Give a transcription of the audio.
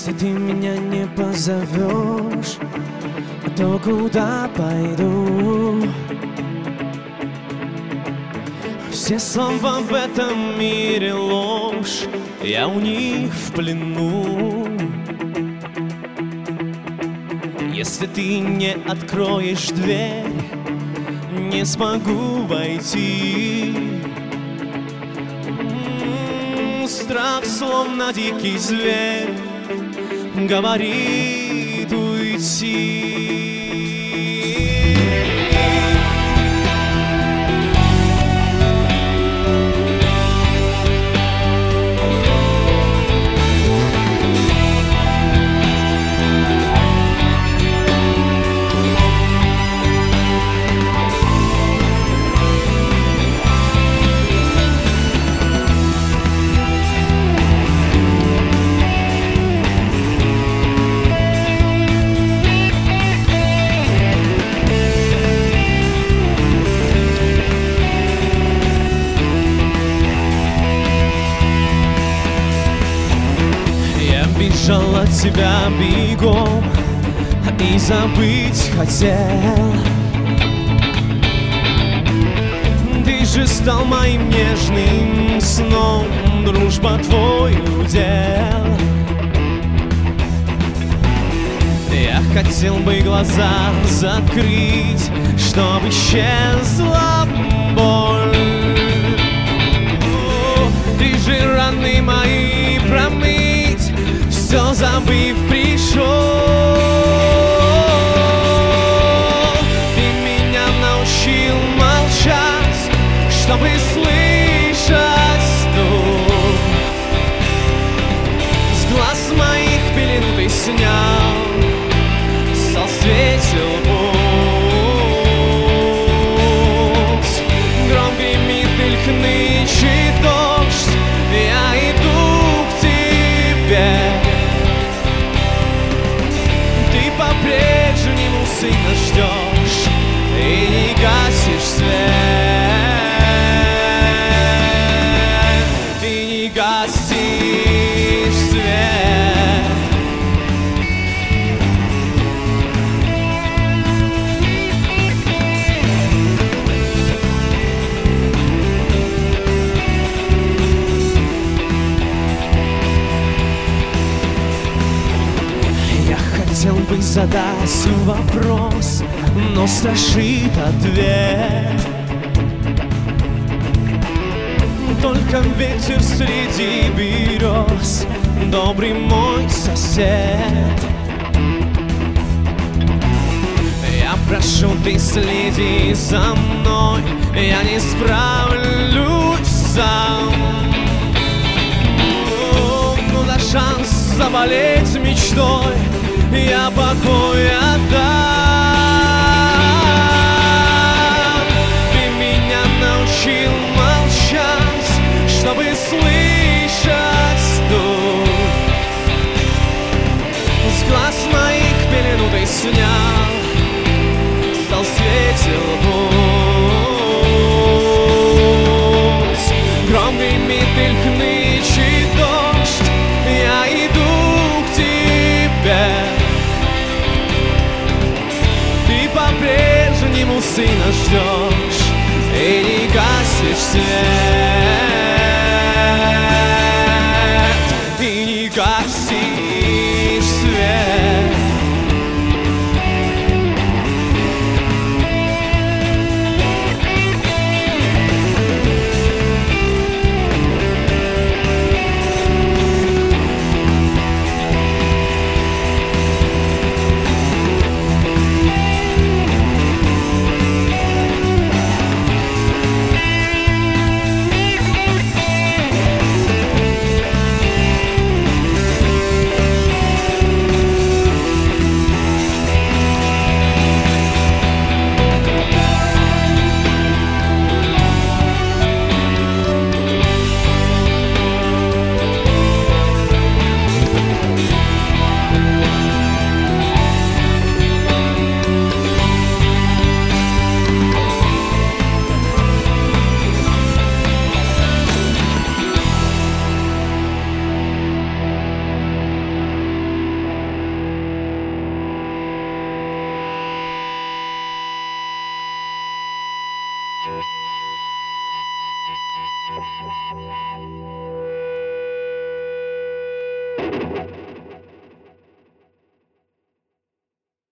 Если ты меня не позовешь, то куда пойду? Все слова в этом мире ложь, я у них в плену. Если ты не откроешь дверь, не смогу войти. Страх, словно дикий зверь, говорит уйти. Бежал от тебя бегом и забыть хотел. Ты же стал моим нежным сном, дружба твой удел. Я хотел бы глаза закрыть, чтобы исчезла боль. Ты же раны мои промыть, все забыв пришел. Ты меня научил молчать, чтобы слышать стук. С глаз моих пелену ты снял, стал светил путь. Гром гремит и хнычет дождь, я иду к тебе. По-прежнему сына ждешь и не гасишь свет, ты не гасишь свет. Хотел бы задать вопрос, но страшит ответ. Только ветер среди берез, добрый мой сосед. Я прошу, ты следи за мной, я не справлюсь сам. Ну да шанс заболеть мечтой, я покой отдам. Ты меня научил молчать, чтобы слышать стук. С глаз моих пелену ты снял, стал светил путь. Гром гремит и хнычет дождь, я иду к тебе. По-прежнему сына ждешь и не гасишь свет.